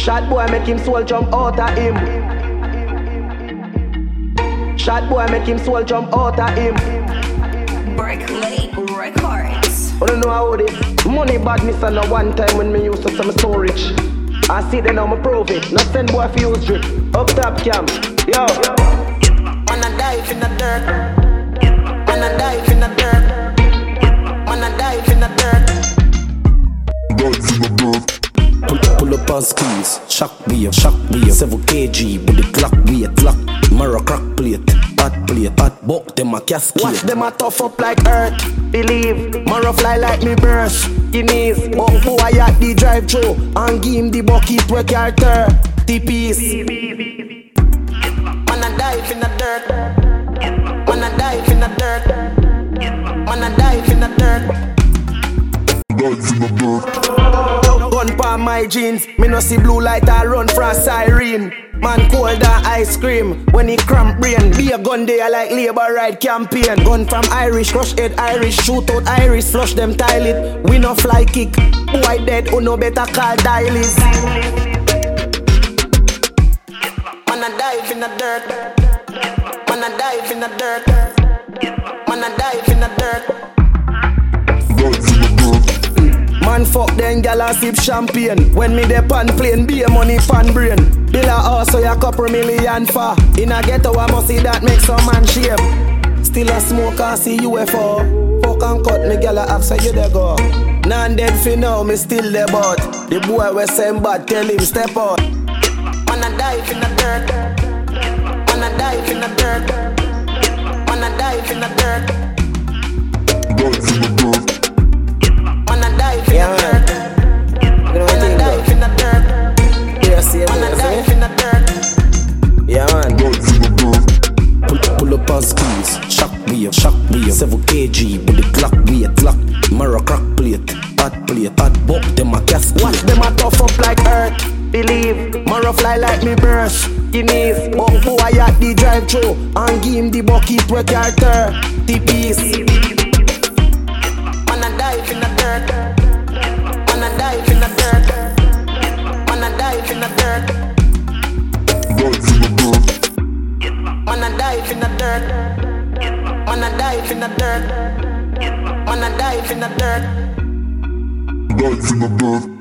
Shot boy make him soul jump out of him. Shot boy make him soul jump out of him. Berkeley Records. I don't know how this money badness and a one time when me use up some storage. I see them now me prove it. Not send boy for use drip. Up top cam. Yo. Wanna dive in the dirt. Wanna dive in the dirt. Wanna dive in the dirt. Pull up on skis, shock wave, 7 kg, with the clock weight, lock, mirror crack plate, hot buck, them a cascade. Watch them a tough up like earth. Believe, more fly like me brush. Guineas, but who I at the drive through and give him the bucket where carter. TPs. Wanna dive in the dirt. Wanna dive in the dirt. Wanna dive in the dirt. Gun pa my jeans, me no see blue light I run for a siren. Man cold than ice cream when he cramp brain. Be a gun there like labor ride campaign. Gun from Irish, crush head Irish, shoot out Irish, flush them toilet. We no fly kick, boy dead, who no better call dialis. Wanna dive in the dirt. Wanna dive in the dirt. Wanna dive in the dirt. Man fuck them gal and sip champagne. When me dey pan plane, be a money fan brain. Bill a house so ya couple million for. In a ghetto I must see that make some man shame. Still a smoke and see UFO. Fuck and cut me gal a have so you dey go. Nan dead fi now, me still dey bout. The boy we same bad, tell him step out. Wanna dive in the dirt. Wanna dive in the dirt. Wanna dive in the dirt. Wanna dive in the dirt. Wanna dive in the dirt. Wanna dive in the dirt. Yeah man. Pull up on skis, shock wave, 7 kg, with the clock weight, lock, mirror crack plate, hot buck, them a cascade. Watch them a tough up like earth. Believe, more fly like me brush. Guineas, but who I at the drive through and give him the bucket where carter. TPs. Wanna dive in the dirt. Wanna dive in the dirt. Wanna dive in the dirt. Wanna dive in the dirt. Wanna dive in the dirt. Wanna dive in the dirt.